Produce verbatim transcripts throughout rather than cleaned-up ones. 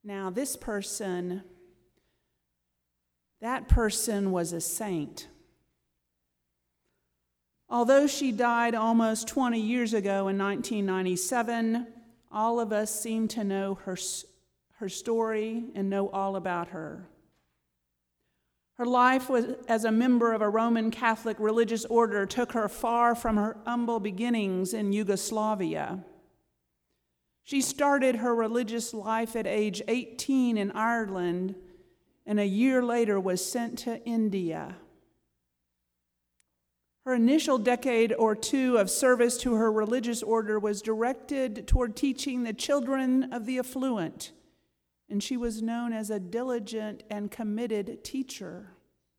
Now, this person, that person was a saint. Although she died almost twenty years ago in nineteen ninety-seven, all of us seem to know her, her story and know all about her. Her life was, as a member of a Roman Catholic religious order took her far from her humble beginnings in Yugoslavia. She started her religious life at age eighteen in Ireland, and a year later was sent to India. Her initial decade or two of service to her religious order was directed toward teaching the children of the affluent, and she was known as a diligent and committed teacher.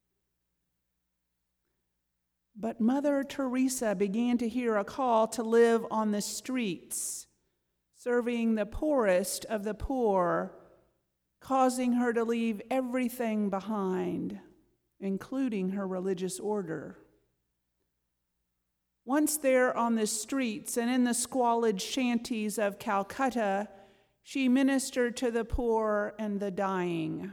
But Mother Teresa began to hear a call to live on the streets, serving the poorest of the poor, causing her to leave everything behind, including her religious order. Once there on the streets and in the squalid shanties of Calcutta, she ministered to the poor and the dying.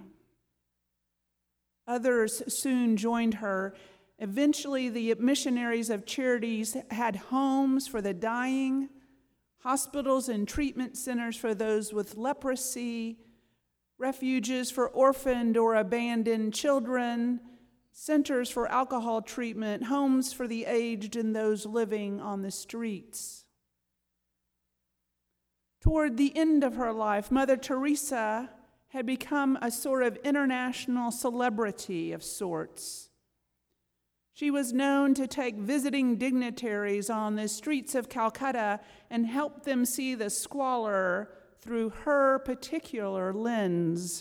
Others soon joined her. Eventually, the missionaries of charities had homes for the dying, hospitals and treatment centers for those with leprosy, refuges for orphaned or abandoned children, centers for alcohol treatment, homes for the aged and those living on the streets. Toward the end of her life, Mother Teresa had become a sort of international celebrity of sorts. She was known to take visiting dignitaries on the streets of Calcutta and help them see the squalor through her particular lens.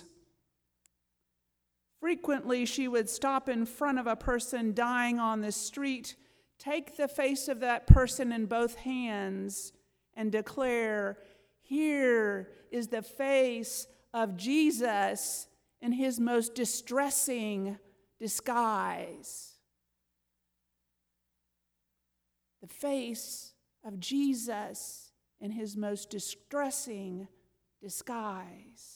Frequently, she would stop in front of a person dying on the street, take the face of that person in both hands, and declare, "Here is the face of Jesus in his most distressing disguise." The face of Jesus in his most distressing disguise.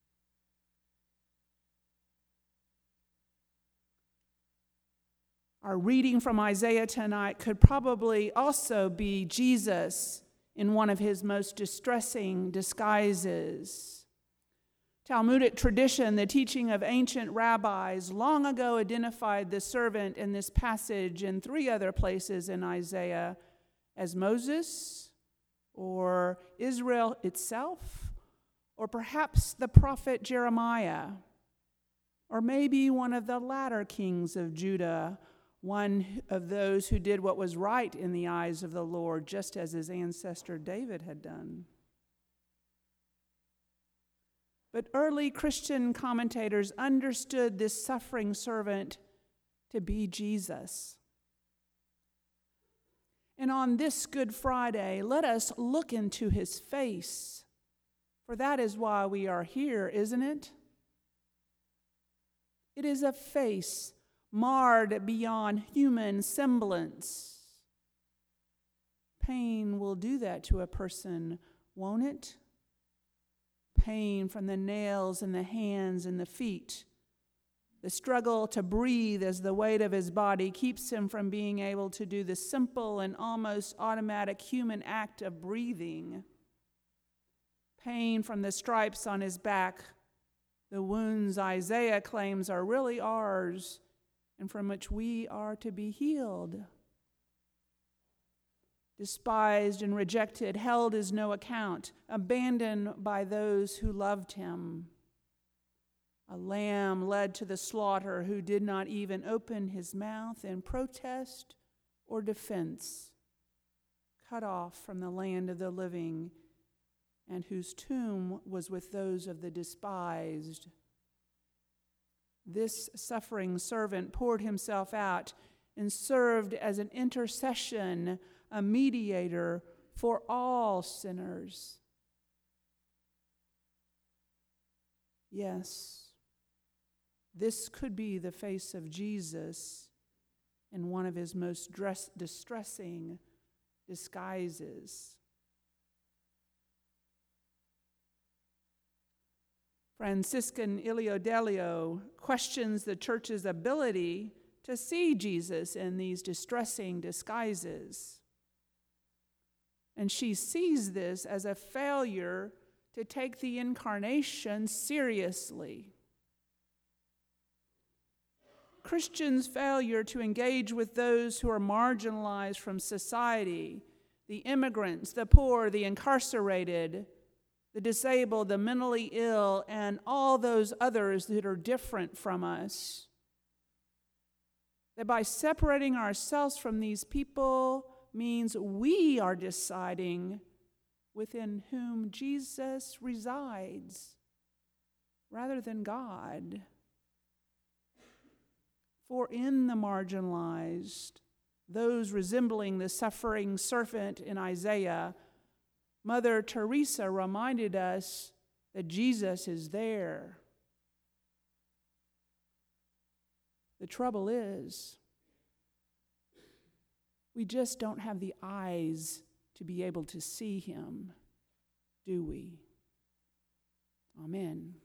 Our reading from Isaiah tonight could probably also be Jesus in one of his most distressing disguises. Talmudic tradition, the teaching of ancient rabbis, long ago identified the servant in this passage and three other places in Isaiah as Moses, or Israel itself, or perhaps the prophet Jeremiah, or maybe one of the latter kings of Judah, one of those who did what was right in the eyes of the Lord, just as his ancestor David had done. But early Christian commentators understood this suffering servant to be Jesus. And on this Good Friday, let us look into his face, for that is why we are here, isn't it? It is a face marred beyond human semblance. Pain will do that to a person, won't it? Pain from the nails in the hands and the feet. The struggle to breathe as the weight of his body keeps him from being able to do the simple and almost automatic human act of breathing. Pain from the stripes on his back, the wounds Isaiah claims are really ours, and from which we are to be healed. Despised and rejected, held as no account, abandoned by those who loved him. A lamb led to the slaughter who did not even open his mouth in protest or defense, cut off from the land of the living, and whose tomb was with those of the despised. This suffering servant poured himself out and served as an intercession, a mediator for all sinners. Yes, this could be the face of Jesus in one of his most dress- distressing disguises. Franciscan Ilio Delio questions the church's ability to see Jesus in these distressing disguises. And she sees this as a failure to take the incarnation seriously. Christians' failure to engage with those who are marginalized from society, the immigrants, the poor, the incarcerated, the disabled, the mentally ill, and all those others that are different from us. That by separating ourselves from these people means we are deciding within whom Jesus resides, rather than God. For in the marginalized, those resembling the suffering servant in Isaiah, Mother Teresa reminded us that Jesus is there. The trouble is, we just don't have the eyes to be able to see him, do we? Amen.